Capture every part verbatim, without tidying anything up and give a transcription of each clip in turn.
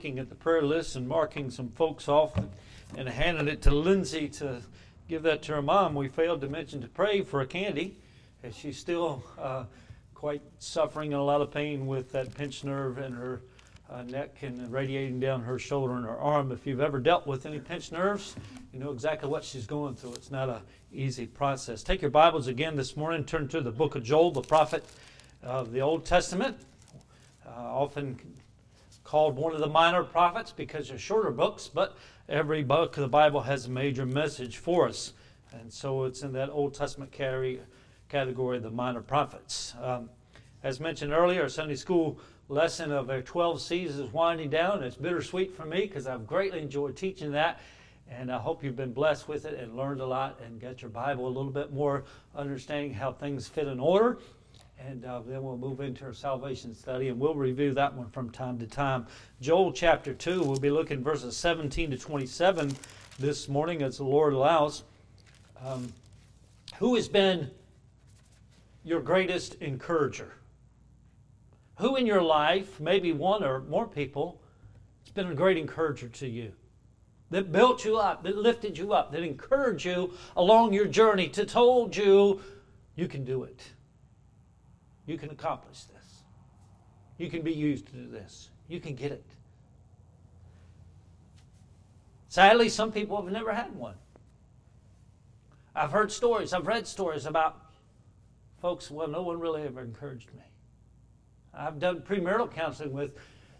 Looking at the prayer list and marking some folks off and handing it to Lindsay to give that to her mom. We failed to mention to pray for Candy, as she's still uh, quite suffering and a lot of pain with that pinched nerve in her uh, neck and radiating down her shoulder and her arm. If you've ever dealt with any pinched nerves, you know exactly what she's going through. It's not an easy process. Take your Bibles again this morning. Turn to the book of Joel, the prophet of the Old Testament. Uh, often called one of the minor prophets because they're shorter books, but every book of the Bible has a major message for us. And so it's in that Old Testament category, the minor prophets. Um, as mentioned earlier, our Sunday school lesson of our twelve C's is winding down. It's bittersweet for me because I've greatly enjoyed teaching that. And I hope you've been blessed with it and learned a lot and got your Bible a little bit more understanding how things fit in order. And uh, then we'll move into our salvation study, and we'll review that one from time to time. Joel chapter two, we'll be looking verses seventeen to twenty-seven this morning as the Lord allows. Um, who has been your greatest encourager? Who in your life, maybe one or more people, has been a great encourager to you? That built you up, that lifted you up, that encouraged you along your journey, to told you you can do it. You can accomplish this. You can be used to do this. You can get it. Sadly, some people have never had one. I've heard stories, I've read stories about folks, well, no one really ever encouraged me. I've done premarital counseling with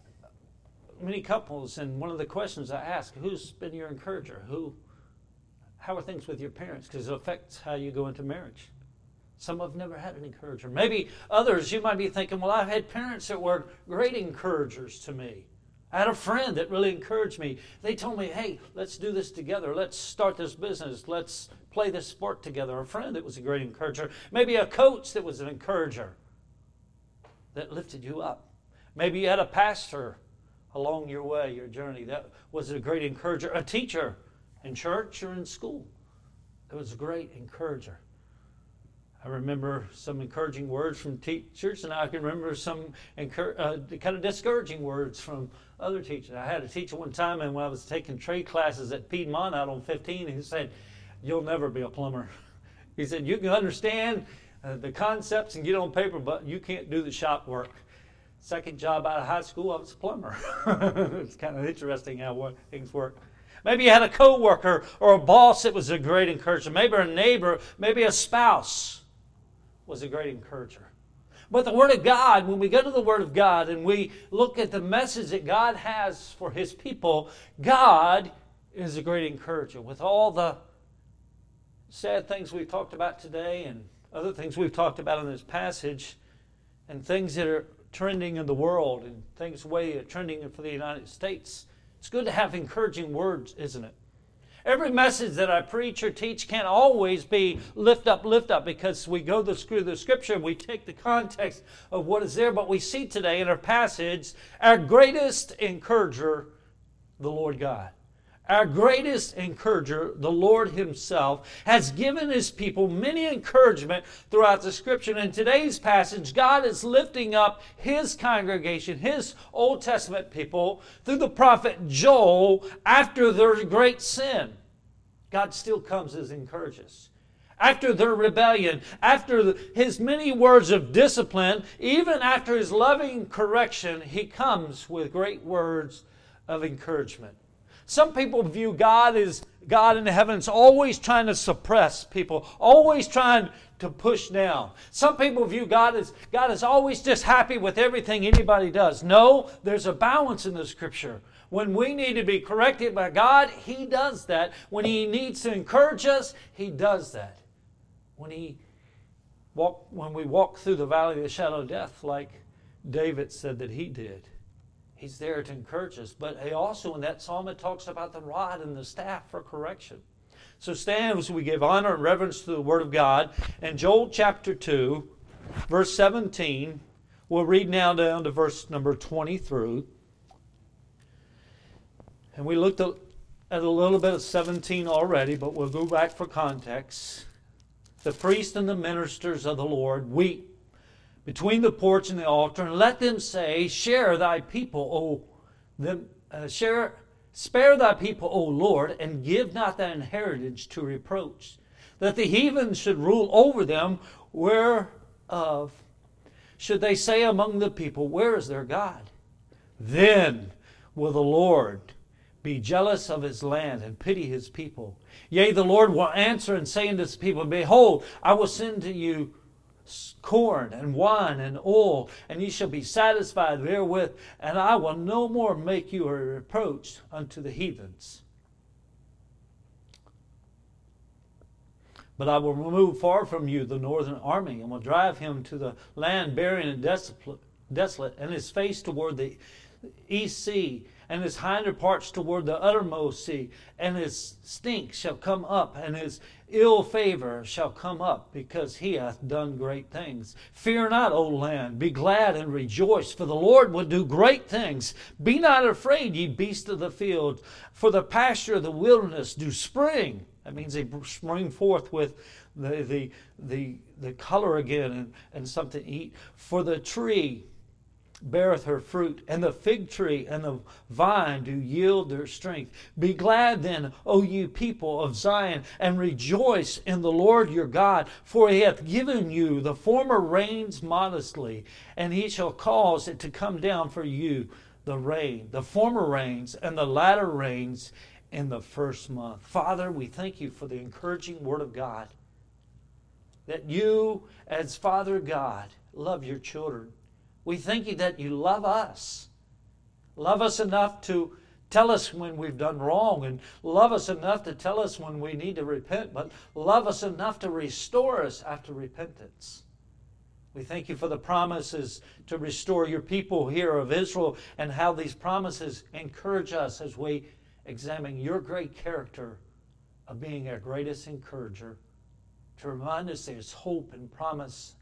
many couples, and one of the questions I ask, who's been your encourager? Who? How are things with your parents? Because it affects how you go into marriage. Some have never had an encourager. Maybe others, you might be thinking, well, I've had parents that were great encouragers to me. I had a friend that really encouraged me. They told me, hey, let's do this together. Let's start this business. Let's play this sport together. A friend that was a great encourager. Maybe a coach that was an encourager that lifted you up. Maybe you had a pastor along your way, your journey, that was a great encourager. A teacher in church or in school that was a great encourager. I remember some encouraging words from teachers, and I can remember some encur- uh, kind of discouraging words from other teachers. I had a teacher one time, and when I was taking trade classes at Piedmont out on fifteen, he said, you'll never be a plumber. He said, you can understand uh, the concepts and get on paper, but you can't do the shop work. Second job out of high school, I was a plumber. It's kind of interesting how things work. Maybe you had a coworker or a boss that was a great encourager. Maybe a neighbor, maybe a spouse was a great encourager. But the Word of God, when we go to the Word of God and we look at the message that God has for His people, God is a great encourager. With all the sad things we've talked about today and other things we've talked about in this passage and things that are trending in the world and things way trending for the United States, it's good to have encouraging words, isn't it? Every message that I preach or teach can't always be lift up, lift up, because we go through the Scripture and we take the context of what is there. But we see today in our passage, our greatest encourager, the Lord God. Our greatest encourager, the Lord Himself, has given His people many encouragement throughout the Scripture. And in today's passage, God is lifting up His congregation, His Old Testament people, through the prophet Joel after their great sin. God still comes as encourages. After their rebellion, after His many words of discipline, even after His loving correction, He comes with great words of encouragement. Some people view God as God in the heavens, always trying to suppress people, always trying to push down. Some people view God as God is always just happy with everything anybody does. No, there's a balance in the Scripture. When we need to be corrected by God, He does that. When He needs to encourage us, He does that. When He walk, when we walk through the valley of the shadow of death, like David said that he did, He's there to encourage us. But He also, in that psalm, it talks about the rod and the staff for correction. So stand as we give honor and reverence to the Word of God. In Joel chapter two, verse seventeen, we'll read now down to verse number twenty through. And we looked at a little bit of seventeen already, but we'll go back for context. The priests and the ministers of the Lord weep between the porch and the altar, and let them say, share thy people, O them uh, share, spare thy people, O Lord, and give not thine heritage to reproach, that the heathen should rule over them, whereof should they say among the people, where is their God? Then will the Lord be jealous of his land and pity his people. Yea, the Lord will answer and say unto his people, behold, I will send to you corn and wine and oil, and ye shall be satisfied therewith, and I will no more make you a reproach unto the heathens. But I will remove far from you the northern army, and will drive him to the land barren and desolate, and his face toward the east sea, and his hinder parts toward the uttermost sea, and his stink shall come up, and his ill favor shall come up, because he hath done great things. Fear not, O land, be glad and rejoice, for the Lord will do great things. Be not afraid, ye beasts of the field, for the pasture of the wilderness do spring. That means they spring forth with the the the, the color again, and, and something to eat. For the tree beareth her fruit, and the fig tree and the vine do yield their strength. Be glad then, O ye people of Zion, and rejoice in the Lord your God, for he hath given you the former rains modestly, and he shall cause it to come down for you the rain, the former rains and the latter rains in the first month. Father, we thank you for the encouraging word of God, that you, as Father God, love your children. We thank you that you love us. Love us enough to tell us when we've done wrong, and love us enough to tell us when we need to repent, but love us enough to restore us after repentance. We thank you for the promises to restore your people here of Israel, and how these promises encourage us as we examine your great character of being our greatest encourager, to remind us there's hope and promise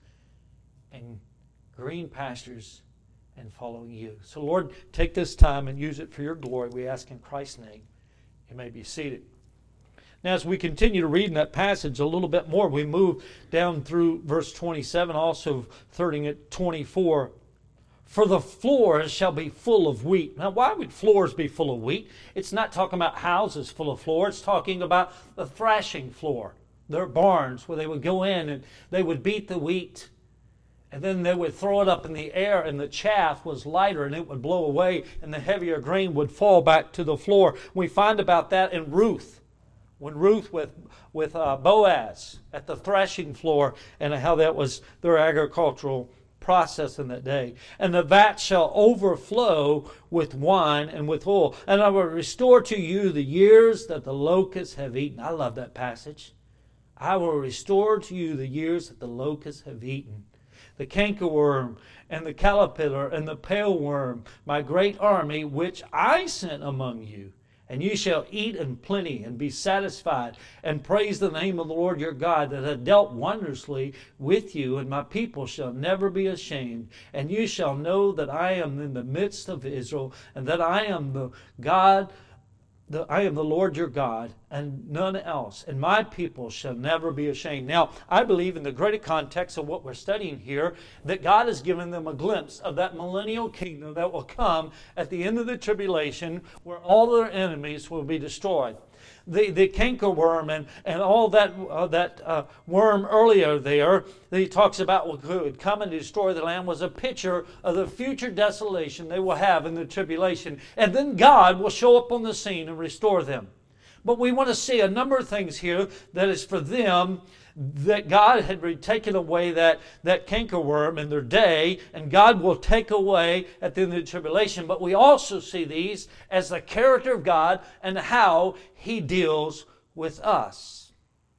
and green pastures and following you. So Lord, take this time and use it for your glory. We ask in Christ's name. You may be seated. Now, as we continue to read in that passage a little bit more, we move down through verse twenty-seven, also starting at twenty-four. For the floors shall be full of wheat. Now, why would floors be full of wheat? It's not talking about houses full of floor. It's talking about the thrashing floor. Their barns where they would go in and they would beat the wheat, and then they would throw it up in the air, and the chaff was lighter and it would blow away, and the heavier grain would fall back to the floor. We find about that in Ruth, when Ruth with, with uh, Boaz at the thrashing floor, and how that was their agricultural process in that day. And the vat shall overflow with wine and with oil, and I will restore to you the years that the locusts have eaten. I love that passage. I will restore to you the years that the locusts have eaten. The cankerworm and the caterpillar and the pale worm, my great army which I sent among you. And you shall eat in plenty and be satisfied, and praise the name of the Lord your God, that hath dealt wondrously with you, and my people shall never be ashamed. And you shall know that I am in the midst of Israel, and that I am the God The, I am the Lord your God, and none else, and my people shall never be ashamed. Now, I believe in the greater context of what we're studying here, that God has given them a glimpse of that millennial kingdom that will come at the end of the tribulation, where all their enemies will be destroyed. The, the cankerworm and, and all that uh, that uh, worm earlier there that he talks about what would come and destroy the land was a picture of the future desolation they will have in the tribulation. And then God will show up on the scene and restore them. But we want to see a number of things here that is for them, that God had taken away that, that cankerworm in their day, and God will take away at the end of the tribulation. But we also see these as the character of God and how he deals with us.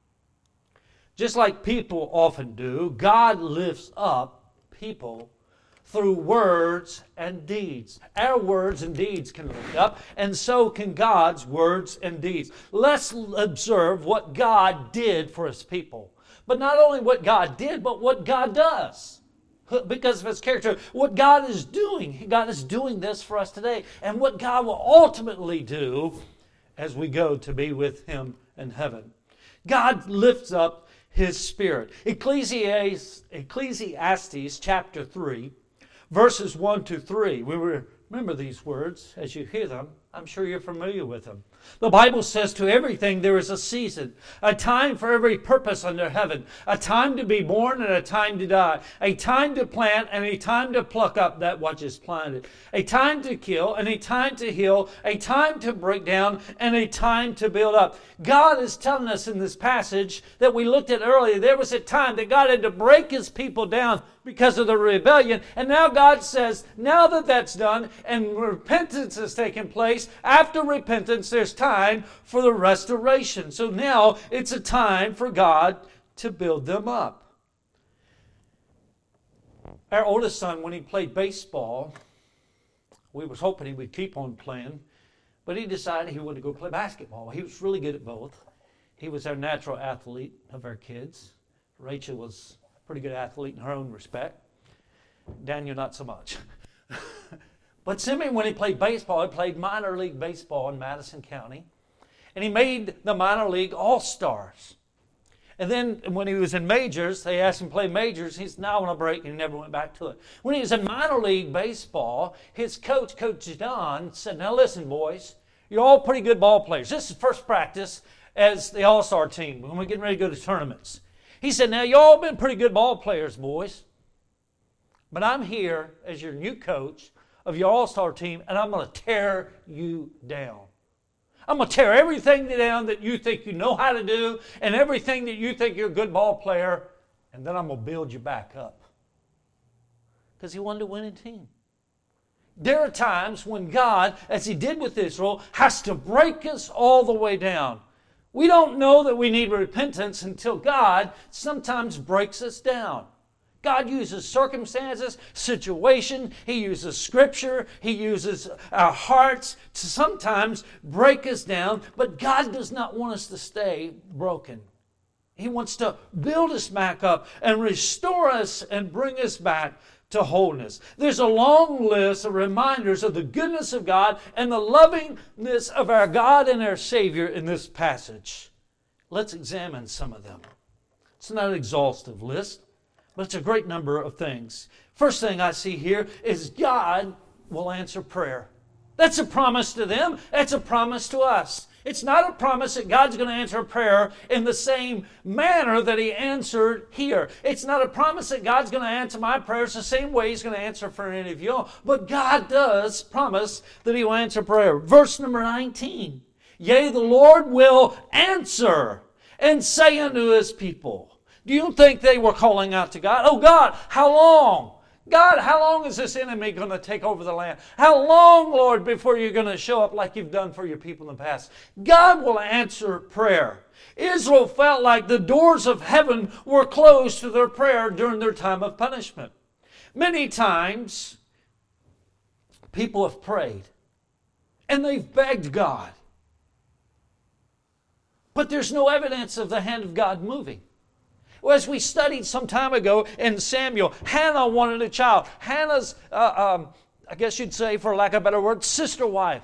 Just like people often do, God lifts up people through words and deeds. Our words and deeds can lift up, and so can God's words and deeds. Let's observe what God did for his people. But not only what God did, but what God does. Because of his character, what God is doing. God is doing this for us today. And what God will ultimately do as we go to be with him in heaven. God lifts up his Spirit. Ecclesiastes, Ecclesiastes chapter three, verses one to three. We remember these words as you hear them. I'm sure you're familiar with them. The Bible says to everything there is a season, a time for every purpose under heaven, a time to be born and a time to die, a time to plant and a time to pluck up that which is planted, a time to kill and a time to heal, a time to break down and a time to build up. God is telling us in this passage that we looked at earlier, there was a time that God had to break His people down because of the rebellion. And now God says, now that that's done and repentance has taken place, after repentance there's time for the restoration. So now it's a time for God to build them up. Our oldest son, when he played baseball, we was hoping he would keep on playing, but he decided he wanted to go play basketball. He was really good at both. He was our natural athlete of our kids. Rachel was pretty good athlete in her own respect. Daniel, not so much. But Simeon, when he played baseball, he played minor league baseball in Madison County. And he made the minor league all-stars. And then when he was in majors, they asked him to play majors. He said, no, I want a break, and he never went back to it. When he was in minor league baseball, his coach, Coach Don, said, now listen, boys, you're all pretty good ball players. This is first practice as the all-star team when we're getting ready to go to tournaments. He said, now, you all been pretty good ball players, boys. But I'm here as your new coach of your all-star team, and I'm going to tear you down. I'm going to tear everything down that you think you know how to do and everything that you think you're a good ball player, and then I'm going to build you back up. Because he wanted a winning team. There are times when God, as He did with Israel, has to break us all the way down. We don't know that we need repentance until God sometimes breaks us down. God uses circumstances, situation, He uses Scripture, He uses our hearts to sometimes break us down, but God does not want us to stay broken. He wants to build us back up and restore us and bring us back to wholeness. There's a long list of reminders of the goodness of God and the lovingness of our God and our Savior in this passage. Let's examine some of them. It's not an exhaustive list, but it's a great number of things. First thing I see here is God will answer prayer. That's a promise to them. That's a promise to us. It's not a promise that God's going to answer a prayer in the same manner that He answered here. It's not a promise that God's going to answer my prayers the same way He's going to answer for any of you. But God does promise that He will answer prayer. Verse number nineteen. Yea, the Lord will answer and say unto His people. Do you think they were calling out to God? Oh God, how long? God, how long is this enemy going to take over the land? How long, Lord, before you're going to show up like you've done for your people in the past? God will answer prayer. Israel felt like the doors of heaven were closed to their prayer during their time of punishment. Many times, people have prayed and they've begged God. But there's no evidence of the hand of God moving. Well, as we studied some time ago in Samuel, Hannah wanted a child. Hannah's, uh, um, I guess you'd say, for lack of a better word, sister wife.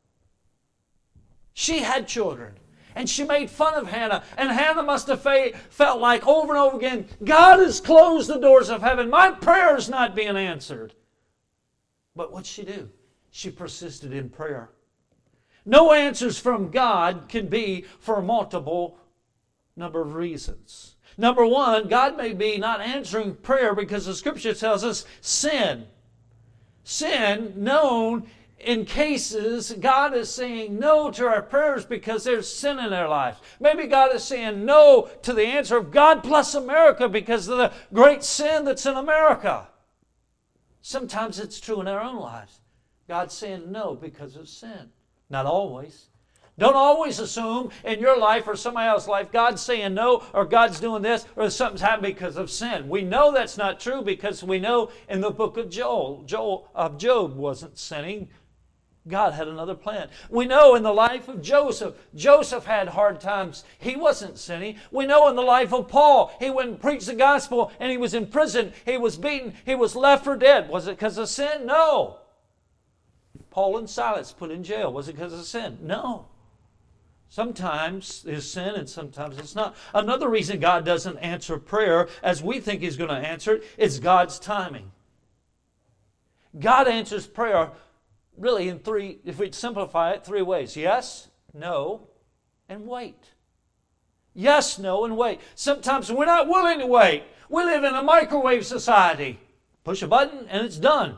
She had children. And she made fun of Hannah. And Hannah must have fa- felt like over and over again, God has closed the doors of heaven. My prayer is not being answered. But what'd she do? She persisted in prayer. No answers from God can be for a multiple number of reasons. Number one, God may be not answering prayer because the Scripture tells us sin. Sin known in cases God is saying no to our prayers because there's sin in our lives. Maybe God is saying no to the answer of God bless America because of the great sin that's in America. Sometimes it's true in our own lives. God's saying no because of sin. Not always. Don't always assume in your life or somebody else's life God's saying no or God's doing this or something's happening because of sin. We know that's not true because we know in the book of Joel, Joel of Job wasn't sinning. God had another plan. We know in the life of Joseph, Joseph had hard times. He wasn't sinning. We know in the life of Paul, he went and preached the gospel and he was in prison. He was beaten. He was left for dead. Was it because of sin? No. Paul and Silas put in jail. Was it because of sin? No. Sometimes it's sin and sometimes it's not. Another reason God doesn't answer prayer as we think He's going to answer it is God's timing. God answers prayer really in three, if we simplify it, three ways. Yes, no, and wait. Yes, no, and wait. Sometimes we're not willing to wait. We live in a microwave society. Push a button and it's done.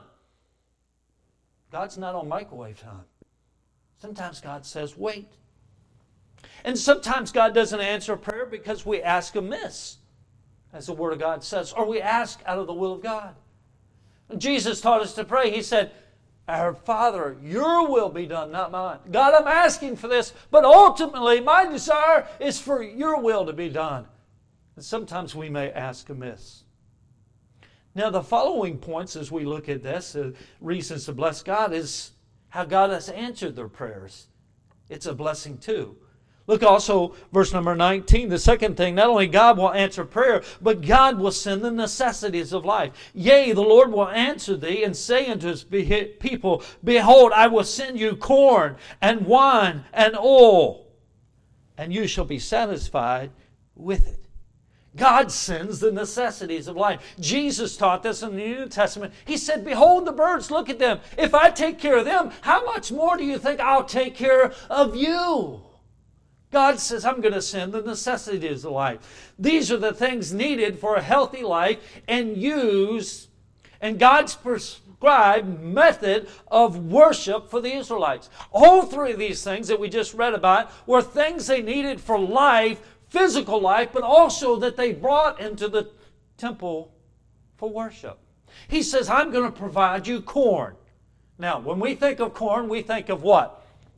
God's not on microwave time. Sometimes God says, wait. And sometimes God doesn't answer prayer because we ask amiss, as the Word of God says, or we ask out of the will of God. Jesus taught us to pray. He said, Our Father, your will be done, not mine. God, I'm asking for this, but ultimately my desire is for your will to be done. And sometimes we may ask amiss. Now, the following points as we look at this, uh, reasons to bless God, is how God has answered their prayers. It's a blessing too. Look also, verse number nineteen, the second thing, not only God will answer prayer, but God will send the necessities of life. Yea, the Lord will answer thee and say unto his people, Behold, I will send you corn and wine and oil, and you shall be satisfied with it. God sends the necessities of life. Jesus taught this in the New Testament. He said, Behold the birds, look at them. If I take care of them, how much more do you think I'll take care of you? God says, I'm going to send the necessities of life. These are the things needed for a healthy life and use, and God's prescribed method of worship for the Israelites. All three of these things that we just read about were things they needed for life, physical life, but also that they brought into the temple for worship. He says, I'm going to provide you corn. Now, when we think of corn, we think of what?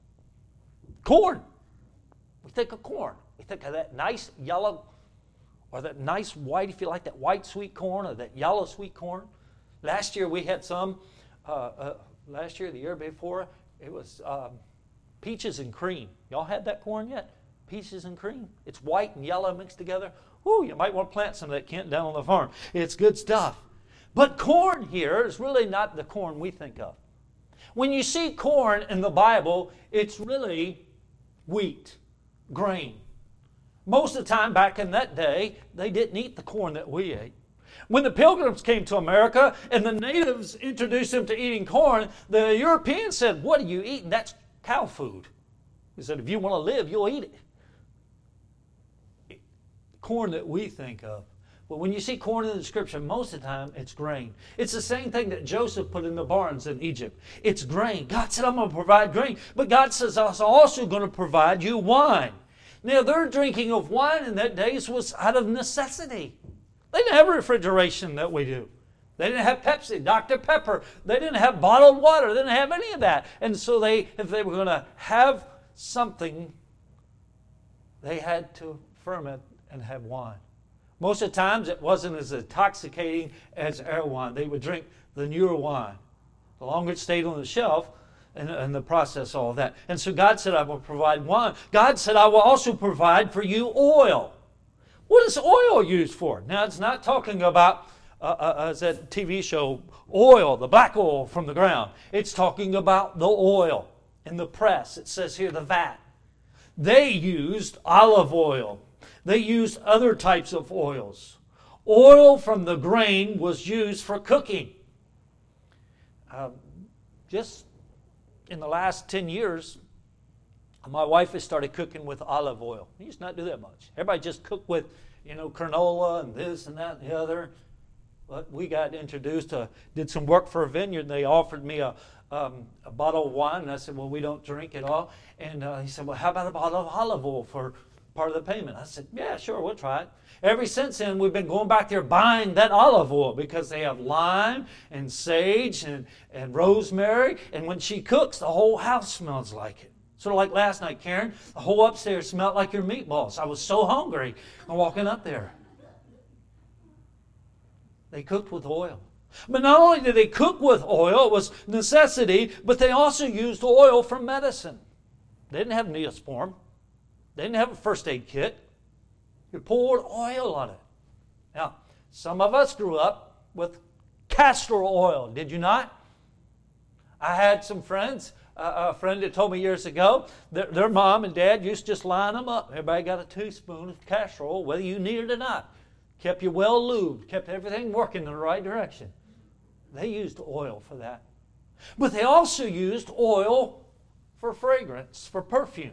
Corn. We think of corn. We think of that nice yellow, or that nice white, if you like, that white sweet corn, or that yellow sweet corn. Last year we had some, uh, uh, last year, the year before, it was um, peaches and cream. Y'all had that corn yet? Peaches and cream. It's white and yellow mixed together. Ooh, you might want to plant some of that, Kent, down on the farm. It's good stuff. But corn here is really not the corn we think of. When you see corn in the Bible, it's really wheat, grain. Most of the time back in that day, they didn't eat the corn that we ate. When the pilgrims came to America and the natives introduced them to eating corn, the Europeans said, what are you eating? That's cow food. He said, if you want to live, you'll eat it. Corn that we think of. But when you see corn in the Scripture, most of the time it's grain. It's the same thing that Joseph put in the barns in Egypt. It's grain. God said, I'm going to provide grain. But God says, I'm also going to provide you wine. Now, their drinking of wine in that days was out of necessity. They didn't have refrigeration that we do. They didn't have Pepsi, Doctor Pepper. They didn't have bottled water. They didn't have any of that. And so they, if they were going to have something, they had to ferment and have wine. Most of the times it wasn't as intoxicating as our wine. They would drink the newer wine. The longer it stayed on the shelf, and, and the process, all of that. And so God said, I will provide wine. God said, I will also provide for you oil. What is oil used for? Now, it's not talking about, uh, uh, as that T V show, oil, the black oil from the ground. It's talking about the oil in the press. It says here, the vat. They used olive oil. They used other types of oils. Oil from the grain was used for cooking. Uh, just in the last ten years, my wife has started cooking with olive oil. We used to not do that much. Everybody just cooked with, you know, canola and this and that and the other. But we got introduced to, did some work for a vineyard, and they offered me a, um, a bottle of wine. And I said, well, we don't drink it all. And uh, he said, well, how about a bottle of olive oil for part of the payment? I said, yeah, sure, we'll try it. Ever since then, we've been going back there buying that olive oil because they have lime and sage and, and rosemary. And when she cooks, the whole house smells like it. Sort of like last night, Karen. The whole upstairs smelled like your meatballs. I was so hungry walking up there. They cooked with oil. But not only did they cook with oil, it was necessity, but they also used oil for medicine. They didn't have Neosporin. They didn't have a first aid kit. You poured oil on it. Now, some of us grew up with castor oil, did you not? I had some friends, uh, a friend that told me years ago, their, their mom and dad used to just line them up. Everybody got a teaspoon of castor oil, whether you needed it or not. Kept you well lubed, kept everything working in the right direction. They used oil for that. But they also used oil for fragrance, for perfume.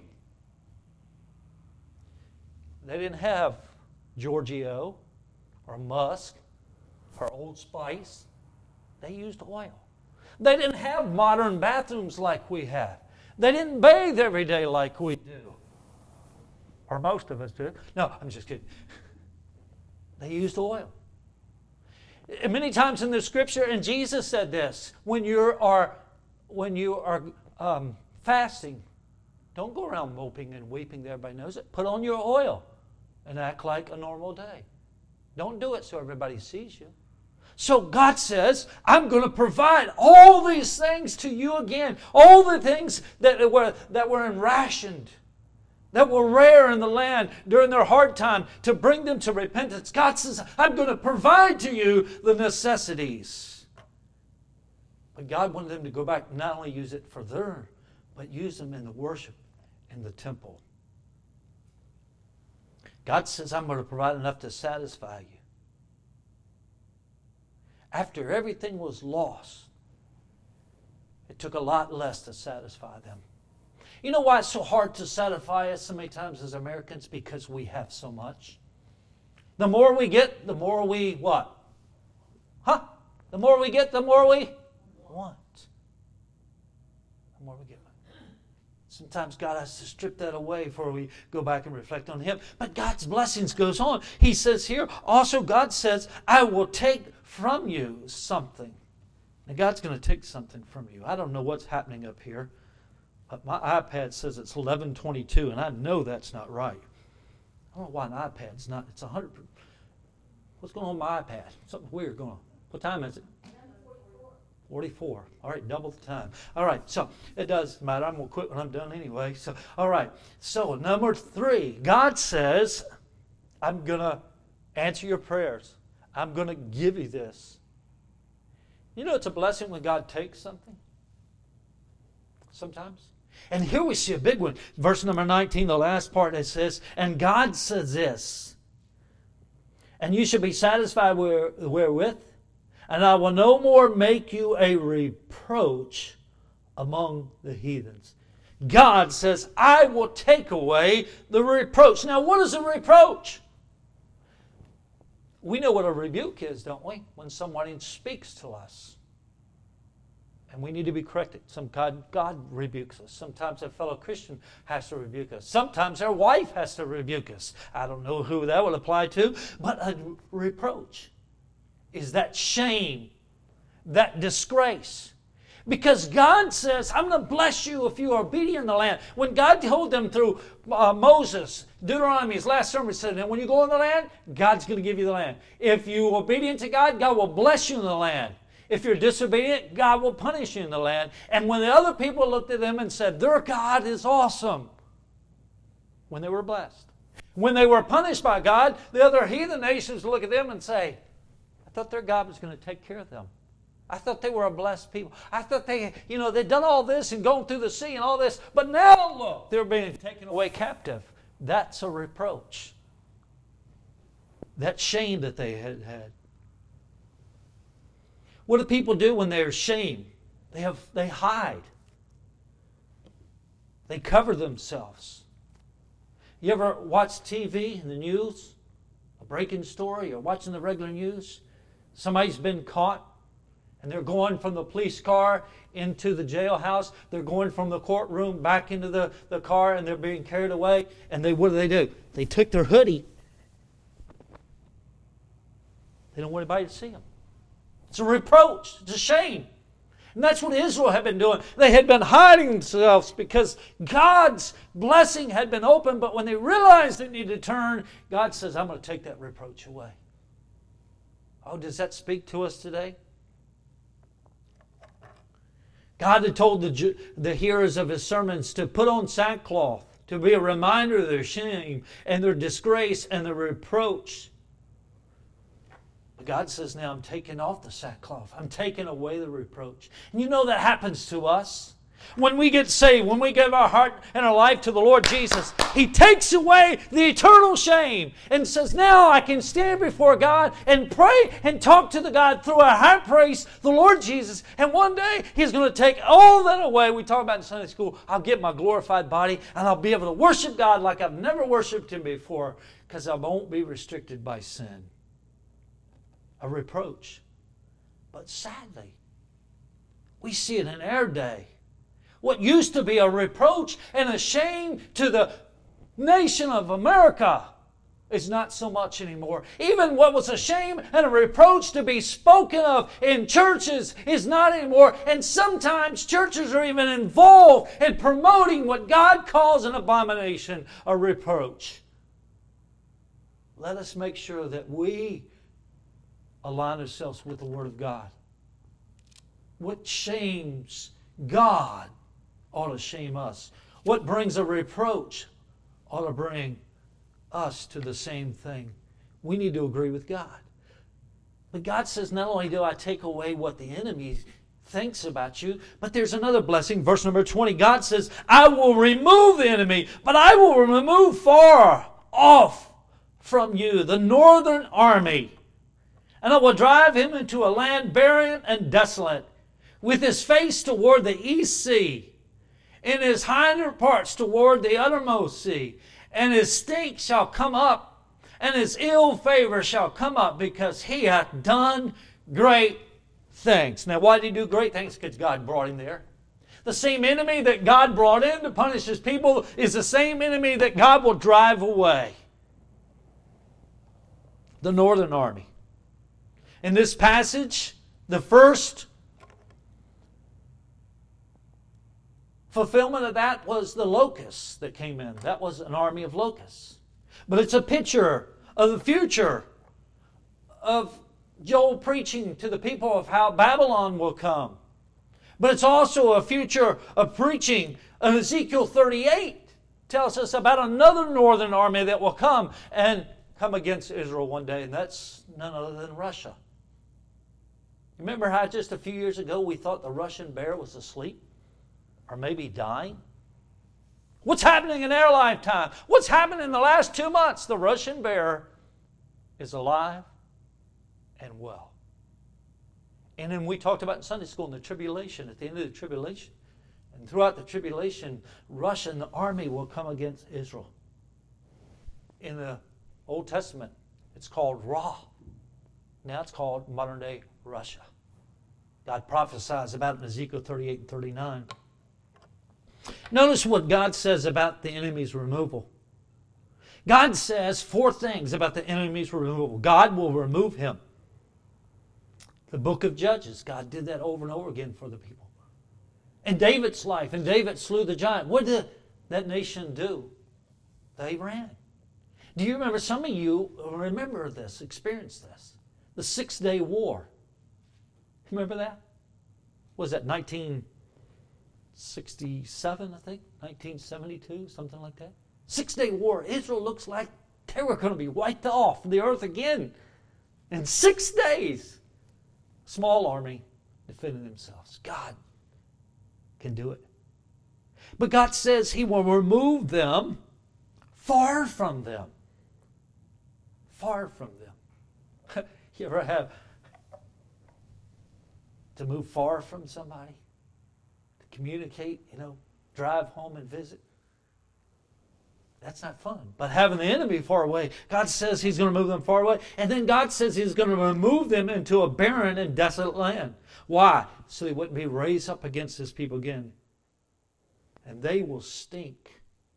They didn't have Giorgio or musk or Old Spice. They used oil. They didn't have modern bathrooms like we have. They didn't bathe every day like we do. Or most of us do. No, I'm just kidding. They used oil. And many times in the Scripture, and Jesus said this, when you are, when you are um, fasting, don't go around moping and weeping that everybody knows it. Put on your oil and act like a normal day. Don't do it so everybody sees you. So God says, I'm going to provide all these things to you again. All the things that were, that were rationed, that were rare in the land during their hard time, to bring them to repentance. God says, I'm going to provide to you the necessities. But God wanted them to go back, not only use it for their, but use them in the worship in the temple. God says, I'm going to provide enough to satisfy you. After everything was lost, it took a lot less to satisfy them. You know why it's so hard to satisfy us so many times as Americans? Because we have so much. The more we get, the more we what? Huh? The more we get, the more we want. The more we get. Sometimes God has to strip that away before we go back and reflect on Him. But God's blessings goes on. He says here, also God says, I will take from you something. And God's going to take something from you. I don't know what's happening up here, but my iPad says it's eleven twenty-two, and I know that's not right. I don't know why an iPad's not. It's one hundred. What's going on with my iPad? Something weird going on. What time is it? forty-four. All right, double the time. All right, so it does matter. I'm going to quit when I'm done anyway. So, all right. So, number three, God says, I'm going to answer your prayers. I'm going to give you this. You know it's a blessing when God takes something? Sometimes. And here we see a big one. Verse number nineteen, the last part, it says, and God says this, and you shall be satisfied wherewith, and I will no more make you a reproach among the heathens. God says, I will take away the reproach. Now, what is a reproach? We know what a rebuke is, don't we? When somebody speaks to us. And we need to be corrected. Sometimes God rebukes us. Sometimes a fellow Christian has to rebuke us. Sometimes our wife has to rebuke us. I don't know who that will apply to, but a reproach is that shame, that disgrace. Because God says, I'm going to bless you if you are obedient in the land. When God told them through uh, Moses, Deuteronomy, his last sermon, said, and when you go in the land, God's going to give you the land. If you're obedient to God, God will bless you in the land. If you're disobedient, God will punish you in the land. And when the other people looked at them and said, their God is awesome, when they were blessed. When they were punished by God, the other heathen nations look at them and say, I thought their God was going to take care of them. I thought they were a blessed people. I thought they, you know, they'd done all this and gone through the sea and all this. But now, look, they're being taken away captive. That's a reproach. That shame that they had had. What do people do when they're ashamed? They have, they hide. They cover themselves. You ever watch T V and the news? A breaking story, or watching the regular news? Somebody's been caught. And they're going from the police car into the jailhouse. They're going from the courtroom back into the, the car, and they're being carried away. And they, what do they do? They took their hoodie. They don't want anybody to see them. It's a reproach. It's a shame. And that's what Israel had been doing. They had been hiding themselves because God's blessing had been open. But when they realized they needed to turn, God says, I'm going to take that reproach away. Oh, does that speak to us today? God had told the, the hearers of His sermons to put on sackcloth, to be a reminder of their shame and their disgrace and their reproach. But God says, now I'm taking off the sackcloth. I'm taking away the reproach. And you know that happens to us. When we get saved, when we give our heart and our life to the Lord Jesus, He takes away the eternal shame and says, now I can stand before God and pray and talk to the God through our high praise, the Lord Jesus. And one day He's going to take all that away. We talk about in Sunday school, I'll get my glorified body and I'll be able to worship God like I've never worshiped Him before because I won't be restricted by sin. A reproach. But sadly, we see it in our day. What used to be a reproach and a shame to the nation of America is not so much anymore. Even what was a shame and a reproach to be spoken of in churches is not anymore. And sometimes churches are even involved in promoting what God calls an abomination, a reproach. Let us make sure that we align ourselves with the Word of God. What shames God ought to shame us. What brings a reproach ought to bring us to the same thing. We need to agree with God. But God says, not only do I take away what the enemy thinks about you, but there's another blessing. Verse number twenty, God says, I will remove the enemy, but I will remove far off from you the northern army, and I will drive him into a land barren and desolate, with his face toward the east sea, in his hinder parts toward the uttermost sea. And his stink shall come up, and his ill favor shall come up, because he hath done great things. Now, why did he do great things? Because God brought him there. The same enemy that God brought in to punish His people is the same enemy that God will drive away. The northern army. In this passage, the first fulfillment of that was the locusts that came in. That was an army of locusts. But it's a picture of the future of Joel preaching to the people of how Babylon will come. But it's also a future of preaching. And Ezekiel thirty-eight tells us about another northern army that will come and come against Israel one day. And that's none other than Russia. Remember how just a few years ago we thought the Russian bear was asleep? Or maybe dying? What's happening in our lifetime? What's happened in the last two months? The Russian bear is alive and well. And then we talked about in Sunday school in the tribulation, at the end of the tribulation. And throughout the tribulation, Russian army will come against Israel. In the Old Testament, it's called Ra. Now it's called modern day Russia. God prophesies about it in Ezekiel thirty-eight and thirty-nine. Notice what God says about the enemy's removal. God says four things about the enemy's removal. God will remove him. The book of Judges, God did that over and over again for the people. In David's life, and David slew the giant. What did that nation do? They ran. Do you remember, some of you remember this, experienced this, the Six-Day War. Remember that? Was that nineteen sixty-seven, I think? nineteen seventy-two, something like that? Six-Day War. Israel looks like they were going to be wiped off the earth again in six days. Small army defending themselves. God can do it. But God says He will remove them far from them. Far from them. You ever have to move far from somebody? To communicate, you know, drive home and visit? That's not fun. But having the enemy far away, God says He's going to move them far away. And then God says He's going to remove them into a barren and desolate land. Why? So they wouldn't be raised up against His people again. And they will stink.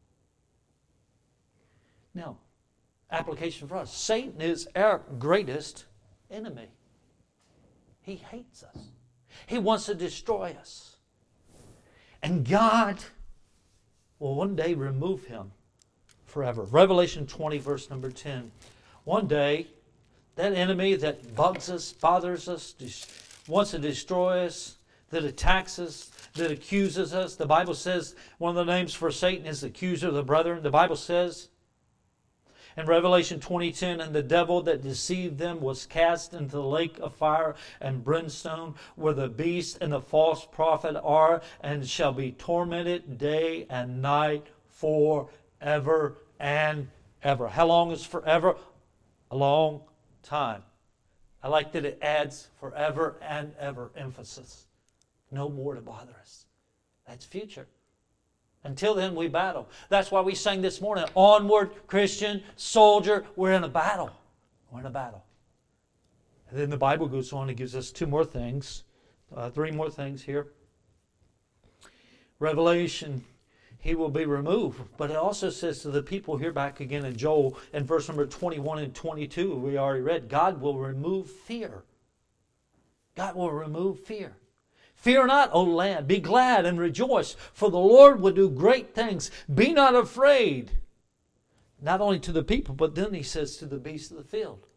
Now, application for us. Satan is our greatest enemy. He hates us. He wants to destroy us. And God will one day remove him forever. Revelation twenty, verse number ten. One day, that enemy that bugs us, bothers us, wants to destroy us, that attacks us, that accuses us. The Bible says one of the names for Satan is the accuser of the brethren. The Bible says In Revelation twenty ten, and the devil that deceived them was cast into the lake of fire and brimstone, where the beast and the false prophet are, and shall be tormented day and night forever and ever. How long is forever? A long time. I like that it adds forever and ever emphasis. No more to bother us. That's future. Until then, we battle. That's why we sang this morning, onward, Christian, soldier, we're in a battle. We're in a battle. And then the Bible goes on and gives us two more things, uh, three more things here. Revelation, he will be removed. But it also says to the people here back again in Joel, in verse number twenty-one and twenty-two, we already read, God will remove fear. God will remove fear. Fear not, O land, be glad and rejoice, for the Lord will do great things. Be not afraid. Not only to the people, but then he says to the beasts of the field.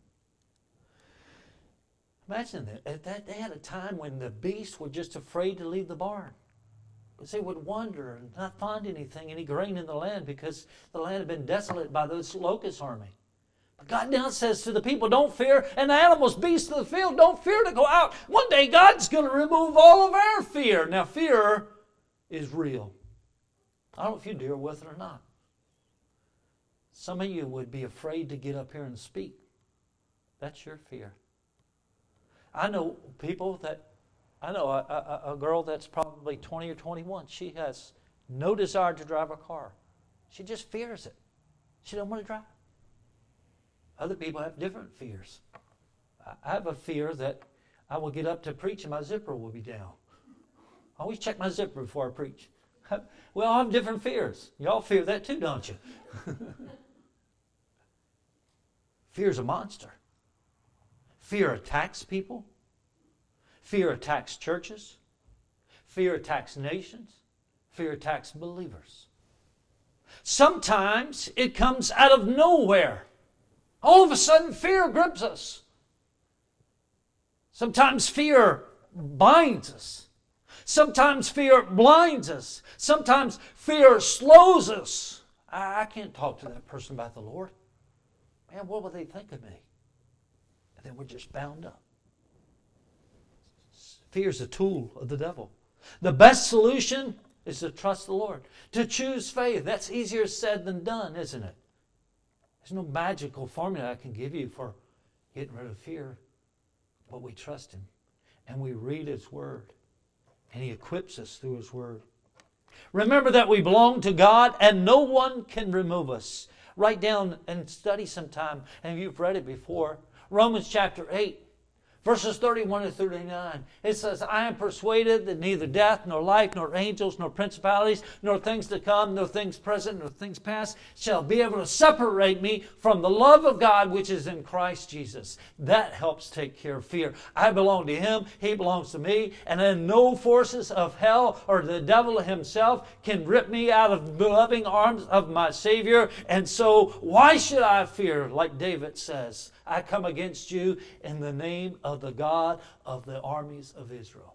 Imagine that. that they had a time when the beasts were just afraid to leave the barn. Because they would wander and not find anything, any grain in the land, because the land had been desolate by this locust army. God now says to the people, don't fear, and the animals, beasts of the field, don't fear to go out. One day God's going to remove all of our fear. Now fear is real. I don't know if you deal with it or not. Some of you would be afraid to get up here and speak. That's your fear. I know people that, I know a, a, a girl that's probably twenty or twenty-one. She has no desire to drive a car. She just fears it. She don't want to drive. Other people have different fears. I have a fear that I will get up to preach and my zipper will be down. I always check my zipper before I preach. We all have different fears. Y'all fear that too, don't you? Fear's a monster. Fear attacks people. Fear attacks churches. Fear attacks nations. Fear attacks believers. Sometimes it comes out of nowhere. All of a sudden, fear grips us. Sometimes fear binds us. Sometimes fear blinds us. Sometimes fear slows us. I, I can't talk to that person about the Lord. Man, what will they think of me? And then we're just bound up. Fear is a tool of the devil. The best solution is to trust the Lord. To choose faith. That's easier said than done, isn't it? There's no magical formula I can give you for getting rid of fear. But we trust Him. And we read His Word. And He equips us through His Word. Remember that we belong to God and no one can remove us. Write down and study sometime. And you've read it before. Romans chapter eight. Verses thirty-one to thirty-nine, it says, I am persuaded that neither death, nor life, nor angels, nor principalities, nor things to come, nor things present, nor things past, shall be able to separate me from the love of God which is in Christ Jesus. That helps take care of fear. I belong to Him, He belongs to me, and then no forces of hell or the devil himself can rip me out of the loving arms of my Savior. And so, why should I fear? Like David says, I come against you in the name of the God of the armies of Israel.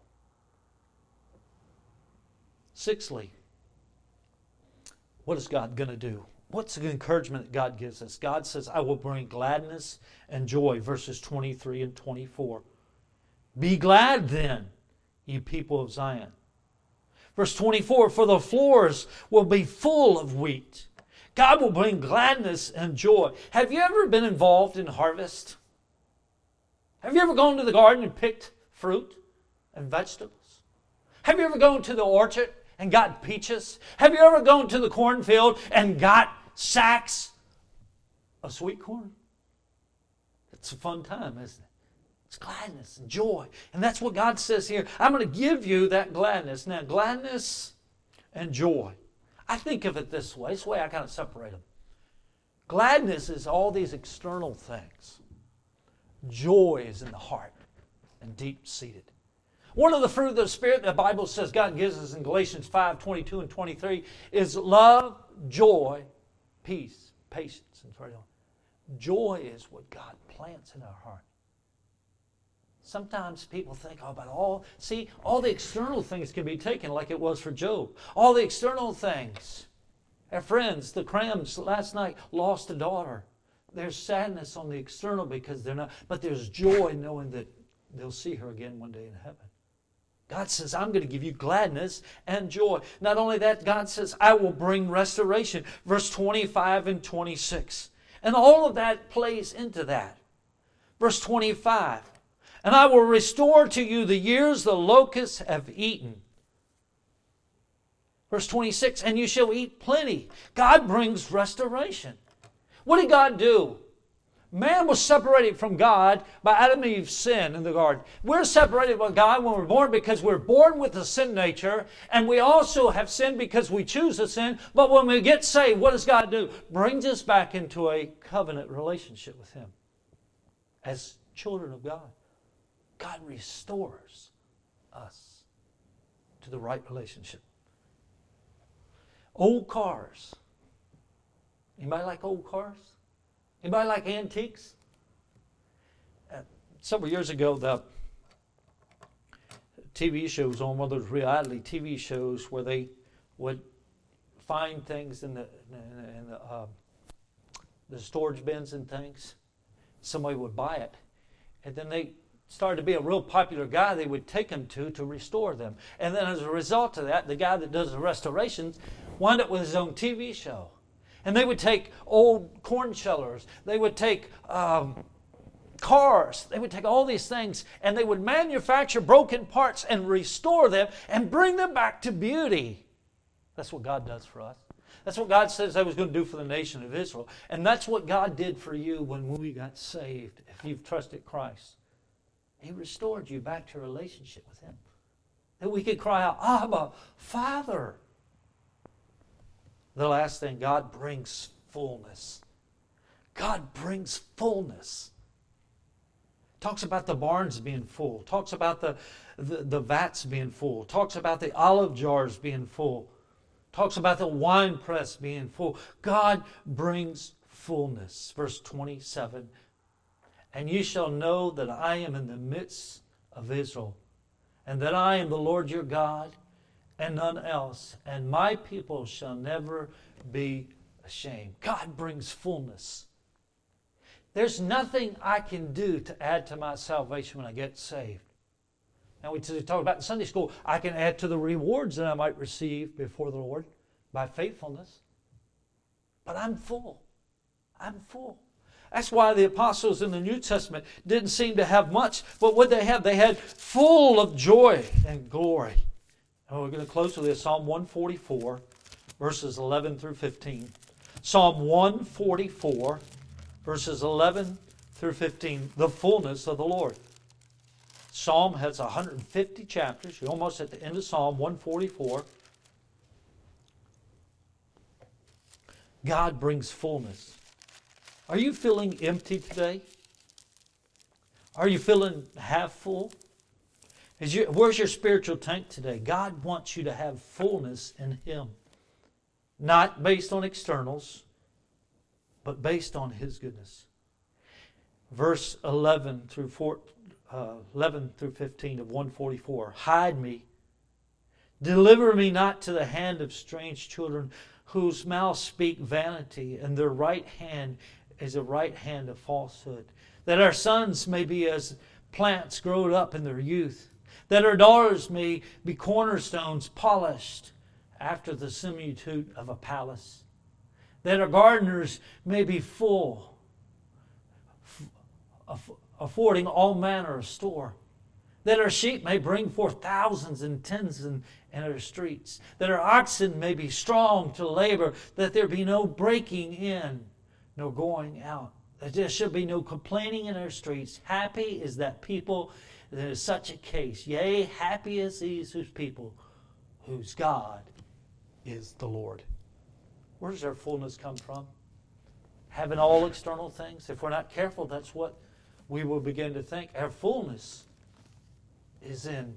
Sixthly, what is God going to do? What's the encouragement that God gives us? God says, I will bring gladness and joy, verses twenty-three and twenty-four. Be glad then, ye people of Zion. Verse twenty-four, for the floors will be full of wheat. God will bring gladness and joy. Have you ever been involved in harvest? Have you ever gone to the garden and picked fruit and vegetables? Have you ever gone to the orchard and got peaches? Have you ever gone to the cornfield and got sacks of sweet corn? It's a fun time, isn't it? It's gladness and joy. And that's what God says here. I'm going to give you that gladness. Now, gladness and joy. I think of it this way. This way I kind of separate them. Gladness is all these external things. Joy is in the heart and deep-seated. One of the fruit of the Spirit the Bible says God gives us in Galatians five, twenty-two and twenty-three is love, joy, peace, patience, and so on. Joy is what God plants in our heart. Sometimes people think oh, about all, see, all the external things can be taken like it was for Job. All the external things Our friends, the Crams, last night lost a daughter. There's sadness on the external because they're not, but there's joy knowing that they'll see her again one day in heaven. God says, I'm going to give you gladness and joy. Not only that, God says, I will bring restoration. Verse twenty-five and twenty-six. And all of that plays into that. Verse twenty-five. And I will restore to you the years the locusts have eaten. Verse twenty-six. And you shall eat plenty. God brings restoration. What did God do? Man was separated from God by Adam and Eve's sin in the garden. We're separated from God when we're born because we're born with a sin nature, and we also have sinned because we choose to sin. But when we get saved, what does God do? Brings us back into a covenant relationship with Him as children of God. God restores us to the right relationship. Old cars. Anybody like old cars? Anybody like antiques? Uh, several years ago, the T V shows on one of those reality T V shows where they would find things in the in the, uh, the storage bins and things. Somebody would buy it, and then they started to be a real popular guy they would take them to to restore them. And then as a result of that, the guy that does the restorations wound up with his own T V show. And they would take old corn shellers. They would take um, cars. They would take all these things and they would manufacture broken parts and restore them and bring them back to beauty. That's what God does for us. That's what God says He was going to do for the nation of Israel. And that's what God did for you when we got saved, if you've trusted Christ. He restored you back to a relationship with Him. That we could cry out, Abba, Father. The last thing, God brings fullness. God brings fullness. Talks about the barns being full. Talks about the, the, the vats being full. Talks about the olive jars being full. Talks about the wine press being full. God brings fullness. Verse twenty-seven. And you shall know that I am in the midst of Israel, and that I am the Lord your God, and none else, and my people shall never be ashamed. God brings fullness. There's nothing I can do to add to my salvation when I get saved. Now we talked about in Sunday school, I can add to the rewards that I might receive before the Lord by faithfulness. But I'm full. I'm full. That's why the apostles in the New Testament didn't seem to have much, but what they had, they had full of joy and glory. And we're going to close with this, Psalm one forty-four, verses eleven through fifteen. Psalm one forty-four, verses eleven through fifteen, the fullness of the Lord. Psalm has one hundred fifty chapters. You're almost at the end of Psalm one forty-four. God brings fullness. Are you feeling empty today? Are you feeling half full? Is you, where's your spiritual tank today? God wants you to have fullness in Him. Not based on externals, but based on His goodness. Verse eleven through four, uh, eleven through fifteen of one forty-four. Hide me. Deliver me not to the hand of strange children, whose mouths speak vanity, and their right hand is a right hand of falsehood. That our sons may be as plants growed up in their youth. That our daughters may be cornerstones polished after the similitude of a palace. That our gardeners may be full, affording all manner of store. That our sheep may bring forth thousands and tens in, in our streets. That our oxen may be strong to labor. That there be no breaking in, nor going out. That there should be no complaining in our streets. Happy is that people there is such a case. Yea, happy is these whose people, whose God is the Lord. Where does our fullness come from? Having all external things? If we're not careful, that's what we will begin to think. Our fullness is in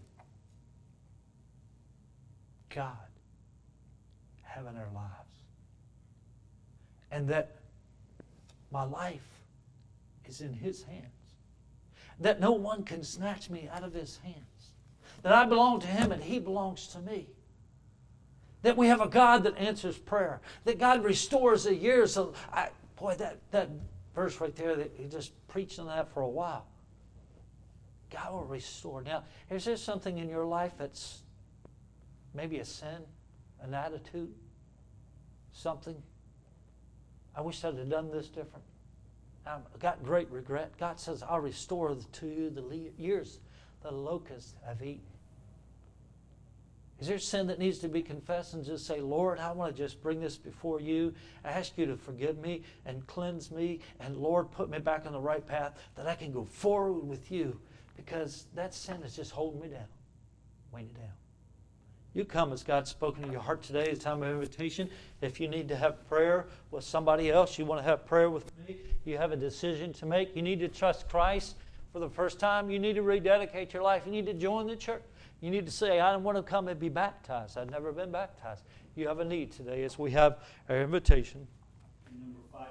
God having our lives. And that my life is in His hands. That no one can snatch me out of His hands. That I belong to Him and He belongs to me. That we have a God that answers prayer. That God restores the years. Of, I, boy, that, that verse right there, that he just preached on that for a while. God will restore. Now, is there something in your life that's maybe a sin, an attitude, something? I wish I'd have done this different. I've got great regret. God says, I'll restore to you the years the locusts have eaten. Is there sin that needs to be confessed and just say, Lord, I want to just bring this before you. I ask you to forgive me and cleanse me. And Lord, put me back on the right path that I can go forward with you. Because that sin is just holding me down, weighing it down. You come as God's spoken to your heart today. It's time of invitation. If you need to have prayer with somebody else, you want to have prayer with me, you have a decision to make, you need to trust Christ for the first time, you need to rededicate your life, you need to join the church. You need to say, I don't want to come and be baptized. I've never been baptized. You have a need today as we have our invitation. Number